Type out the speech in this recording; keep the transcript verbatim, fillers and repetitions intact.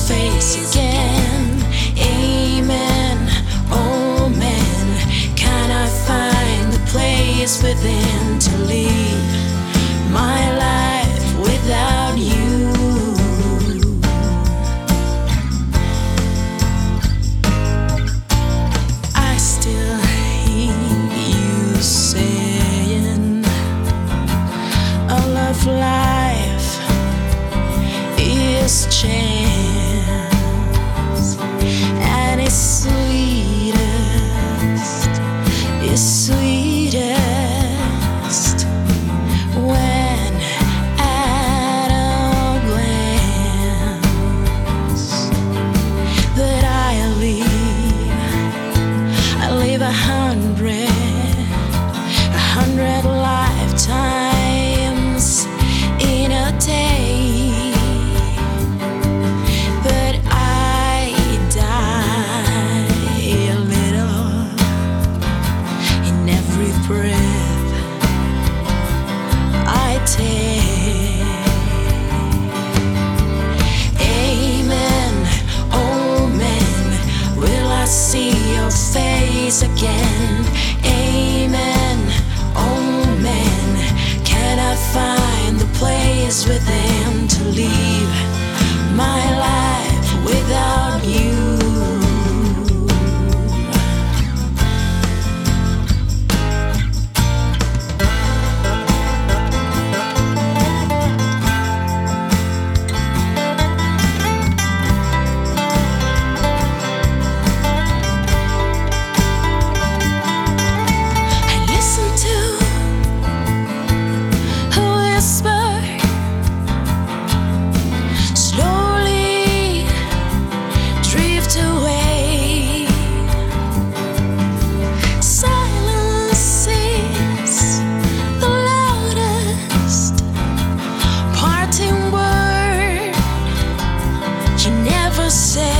face again. Amen. Oh man, can I find the place within to leave my life without you? I still hear you saying all of life is chance, and it's sweetest, it's sweetest when at a glance. But I leave, I leave a hundred, a hundred lifetimes in a day. Amen. Oh man, will I see your face again? Amen. Oh man, can I find the place within to leave my life without you? Say